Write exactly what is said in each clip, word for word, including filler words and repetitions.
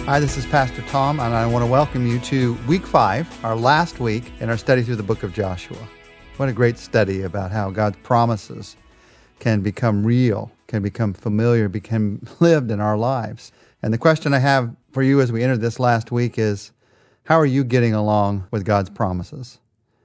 Hi, this is Pastor Tom, and I want to welcome you to week five, our last week in our study through the book of Joshua. What a great study about how God's promises can become real, can become familiar, become lived in our lives. And the question I have for you as we enter this last week is, how are you getting along with God's promises?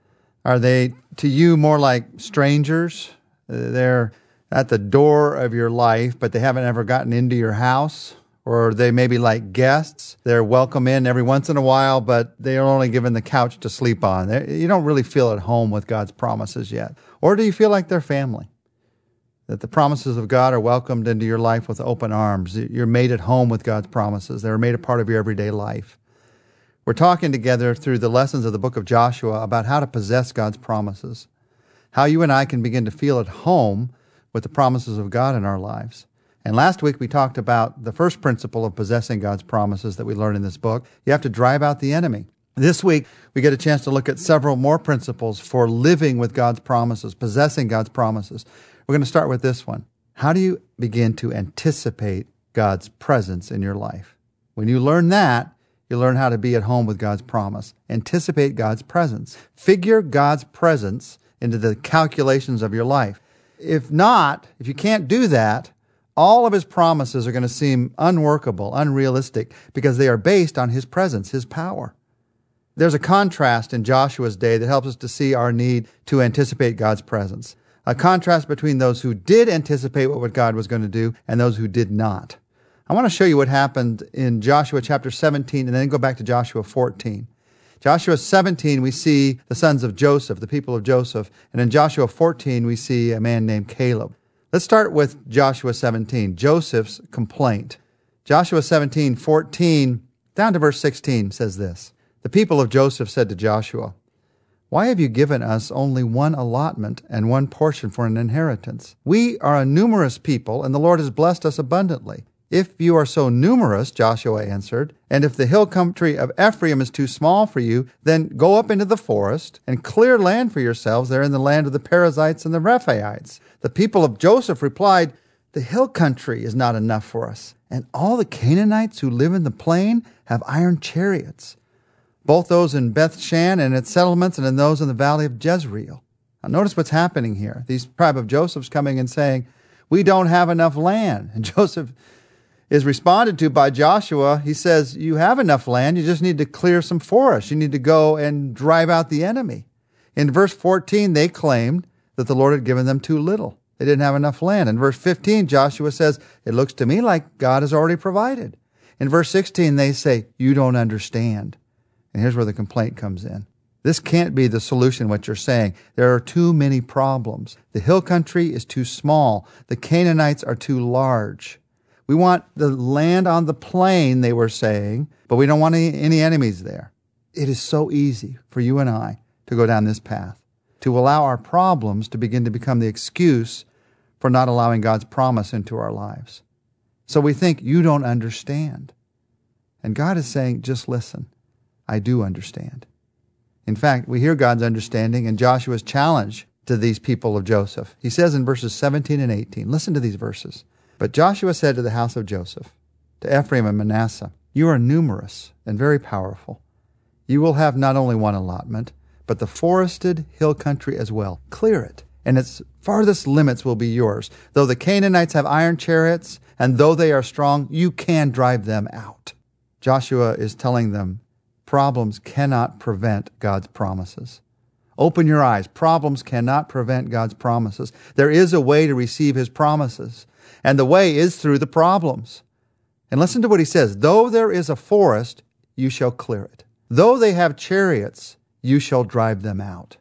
Are they to you more like strangers? They're at the door of your life, but they haven't ever gotten into your house? Or they may be like guests. They're welcome in every once in a while, but they are only given the couch to sleep on. They're, you don't really feel at home with God's promises yet. Or do you feel like they're family? That the promises of God are welcomed into your life with open arms. You're made at home with God's promises. They're made a part of your everyday life. We're talking together through the lessons of the book of Joshua about how to possess God's promises. How you and I can begin to feel at home with the promises of God in our lives. And last week we talked about the first principle of possessing God's promises that we learn in this book. You have to drive out the enemy. This week we get a chance to look at several more principles for living with God's promises, possessing God's promises. We're going to start with this one. How do you begin to anticipate God's presence in your life? When you learn that, you learn how to be at home with God's promise. Anticipate God's presence. Figure God's presence into the calculations of your life. If not, if you can't do that, all of his promises are going to seem unworkable, unrealistic, because they are based on his presence, his power. There's a contrast in Joshua's day that helps us to see our need to anticipate God's presence. A contrast between those who did anticipate what God was going to do and those who did not. I want to show you what happened in Joshua chapter seventeen and then go back to Joshua fourteen. Joshua seventeen, we see the sons of Joseph, the people of Joseph. And in Joshua fourteen, we see a man named Caleb. Let's start with Joshua seventeen, Joseph's complaint. Joshua seventeen, fourteen, down to verse sixteen says this. The people of Joseph said to Joshua, "Why have you given us only one allotment and one portion for an inheritance? We are a numerous people, and the Lord has blessed us abundantly." "If you are so numerous," Joshua answered, "and if the hill country of Ephraim is too small for you, then go up into the forest and clear land for yourselves there in the land of the Perizzites and the Rephaites." The people of Joseph replied, "The hill country is not enough for us, and all the Canaanites who live in the plain have iron chariots, both those in Beth-shan and its settlements and in those in the valley of Jezreel." Now notice what's happening here. These tribe of Joseph's coming and saying, "We don't have enough land." And Joseph is responded to by Joshua. He says, "You have enough land. You just need to clear some forests. You need to go and drive out the enemy." In verse fourteen, they claimed that the Lord had given them too little. They didn't have enough land. In verse fifteen, Joshua says, "It looks to me like God has already provided." In verse sixteen, they say, "You don't understand." And here's where the complaint comes in. This can't be the solution, what you're saying. There are too many problems. The hill country is too small. The Canaanites are too large. We want the land on the plain, they were saying, but we don't want any, any enemies there. It is so easy for you and I to go down this path, to allow our problems to begin to become the excuse for not allowing God's promise into our lives. So we think, you don't understand. And God is saying, just listen. I do understand. In fact, we hear God's understanding in Joshua's challenge to these people of Joseph. He says in verses seventeen and eighteen, listen to these verses. "But Joshua said to the house of Joseph, to Ephraim and Manasseh, you are numerous and very powerful. You will have not only one allotment, but the forested hill country as well. Clear it, and its farthest limits will be yours. Though the Canaanites have iron chariots, and though they are strong, you can drive them out." Joshua is telling them, problems cannot prevent God's promises. Open your eyes. Problems cannot prevent God's promises. There is a way to receive his promises, and the way is through the problems. And listen to what he says. "Though there is a forest, you shall clear it. Though they have chariots, you shall drive them out."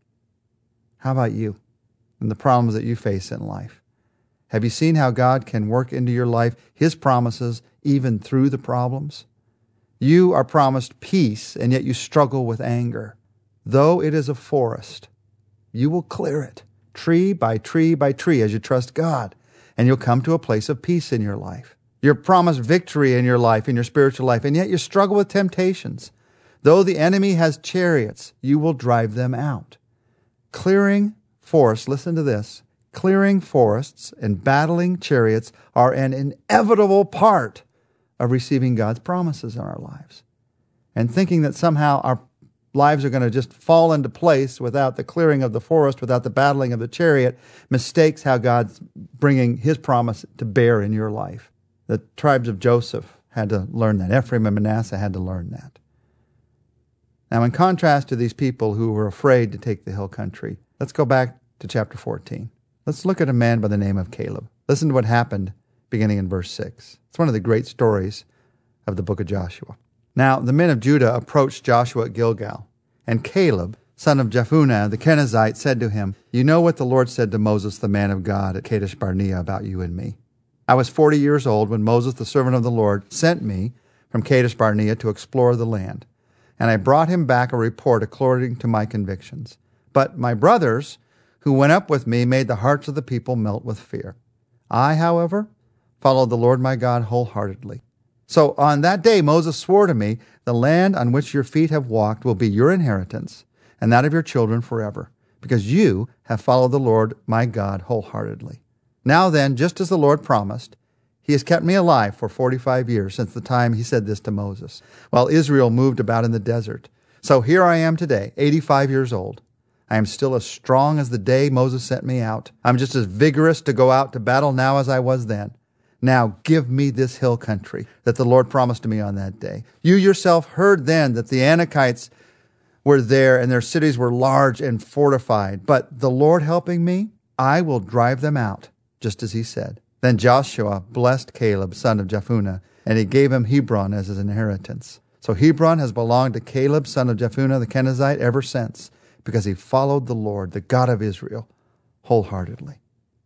How about you and the problems that you face in life? Have you seen how God can work into your life his promises even through the problems? You are promised peace, and yet you struggle with anger. Though it is a forest, you will clear it, tree by tree by tree, as you trust God, and you'll come to a place of peace in your life. You're promised victory in your life, in your spiritual life, and yet you struggle with temptations. Though the enemy has chariots, you will drive them out. Clearing forests, listen to this, clearing forests and battling chariots are an inevitable part of receiving God's promises in our lives. And thinking that somehow our lives are going to just fall into place without the clearing of the forest, without the battling of the chariot, mistakes how God's bringing his promise to bear in your life. The tribes of Joseph had to learn that. Ephraim and Manasseh had to learn that. Now, in contrast to these people who were afraid to take the hill country, let's go back to chapter fourteen. Let's look at a man by the name of Caleb. Listen to what happened beginning in verse six. It's one of the great stories of the book of Joshua. Now, the men of Judah approached Joshua at Gilgal, and Caleb, son of Jephunneh, the Kenizzite, said to him, "You know what the Lord said to Moses, the man of God, at Kadesh Barnea about you and me. I was forty years old when Moses, the servant of the Lord, sent me from Kadesh Barnea to explore the land, and I brought him back a report according to my convictions. But my brothers, who went up with me, made the hearts of the people melt with fear. I, however, followed the Lord my God wholeheartedly. So on that day Moses swore to me, the land on which your feet have walked will be your inheritance, and that of your children forever, because you have followed the Lord my God wholeheartedly. Now then, just as the Lord promised, he has kept me alive for forty-five years since the time he said this to Moses, while Israel moved about in the desert. So here I am today, eighty-five years old. I am still as strong as the day Moses sent me out. I'm just as vigorous to go out to battle now as I was then. Now give me this hill country that the Lord promised to me on that day. You yourself heard then that the Anakites were there and their cities were large and fortified. But the Lord helping me, I will drive them out, just as he said." Then Joshua blessed Caleb, son of Jephunneh, and he gave him Hebron as his inheritance. So Hebron has belonged to Caleb, son of Jephunneh, the Kenizzite, ever since, because he followed the Lord, the God of Israel, wholeheartedly.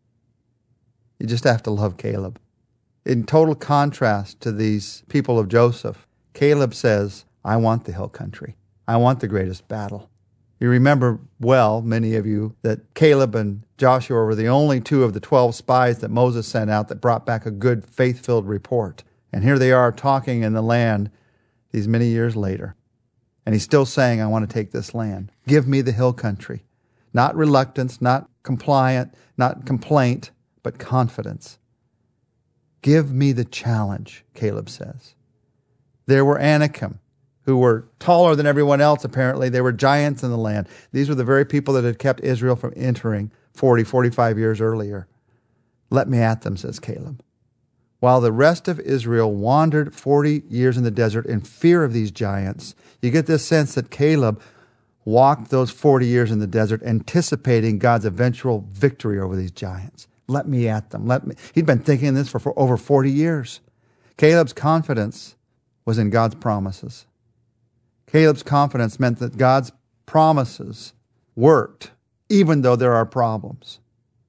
You just have to love Caleb. In total contrast to these people of Joseph, Caleb says, I want the hill country. I want the greatest battle. You remember well, many of you, that Caleb and Joshua were the only two of the twelve spies that Moses sent out that brought back a good, faith-filled report. And here they are talking in the land these many years later. And he's still saying, I want to take this land. Give me the hill country. Not reluctance, not compliant, not complaint, but confidence. Give me the challenge, Caleb says. There were Anakim, who were taller than everyone else, apparently. They were giants in the land. These were the very people that had kept Israel from entering forty, forty-five years earlier. Let me at them, says Caleb. While the rest of Israel wandered forty years in the desert in fear of these giants, you get this sense that Caleb walked those forty years in the desert anticipating God's eventual victory over these giants. Let me at them. Let me. He'd been thinking this for, for over forty years. Caleb's confidence was in God's promises. Caleb's confidence meant that God's promises worked, even though there are problems.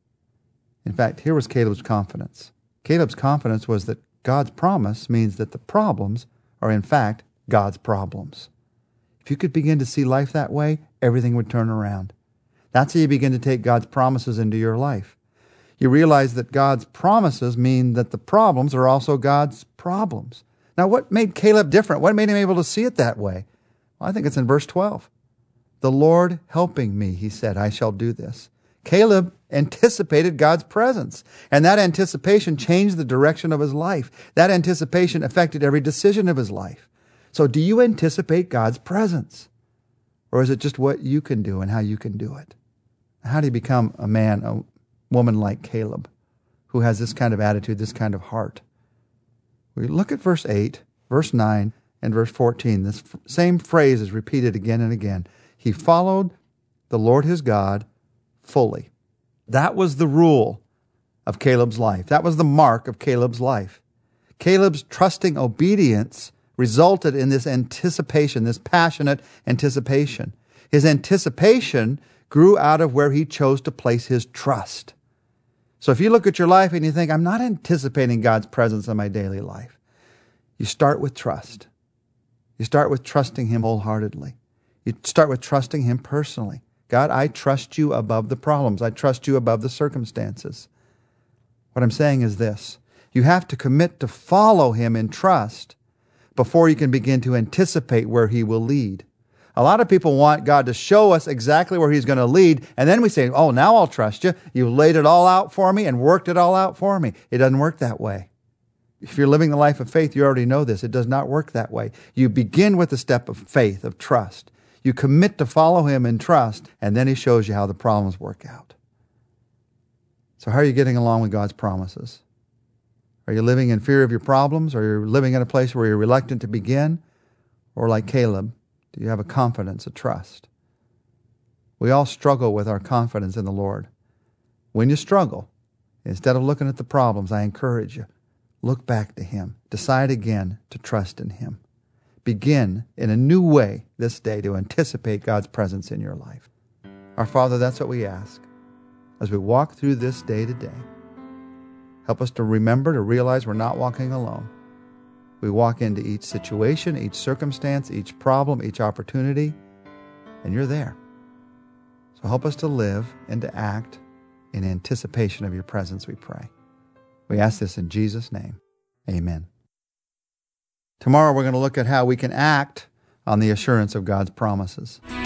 In fact, here was Caleb's confidence. Caleb's confidence was that God's promise means that the problems are, in fact, God's problems. If you could begin to see life that way, everything would turn around. That's how you begin to take God's promises into your life. You realize that God's promises mean that the problems are also God's problems. Now, what made Caleb different? What made him able to see it that way? Well, I think it's in verse twelve. The Lord helping me, he said, I shall do this. Caleb anticipated God's presence, and that anticipation changed the direction of his life. That anticipation affected every decision of his life. So do you anticipate God's presence? Or is it just what you can do and how you can do it? How do you become a man, a woman like Caleb, who has this kind of attitude, this kind of heart? We look at verse eight, verse nine, and verse fourteen. This same phrase is repeated again and again. He followed the Lord his God fully. That was the rule of Caleb's life. That was the mark of Caleb's life. Caleb's trusting obedience resulted in this anticipation, this passionate anticipation. His anticipation grew out of where he chose to place his trust. So if you look at your life and you think, I'm not anticipating God's presence in my daily life, you start with trust. You start with trusting him wholeheartedly. You start with trusting him personally. God, I trust you above the problems. I trust you above the circumstances. What I'm saying is this. You have to commit to follow him in trust before you can begin to anticipate where he will lead. A lot of people want God to show us exactly where he's going to lead, and then we say, oh, now I'll trust you. You laid it all out for me and worked it all out for me. It doesn't work that way. If you're living the life of faith, you already know this. It does not work that way. You begin with the step of faith, of trust. You commit to follow him in trust, and then he shows you how the problems work out. So how are you getting along with God's promises? Are you living in fear of your problems? Are you living in a place where you're reluctant to begin? Or like Caleb, do you have a confidence, a trust? We all struggle with our confidence in the Lord. When you struggle, instead of looking at the problems, I encourage you, look back to him. Decide again to trust in him. Begin in a new way this day to anticipate God's presence in your life. Our Father, that's what we ask. As we walk through this day to day, help us to remember, to realize we're not walking alone. We walk into each situation, each circumstance, each problem, each opportunity, and you're there. So help us to live and to act in anticipation of your presence, we pray. We ask this in Jesus' name. Amen. Tomorrow we're going to look at how we can act on the assurance of God's promises.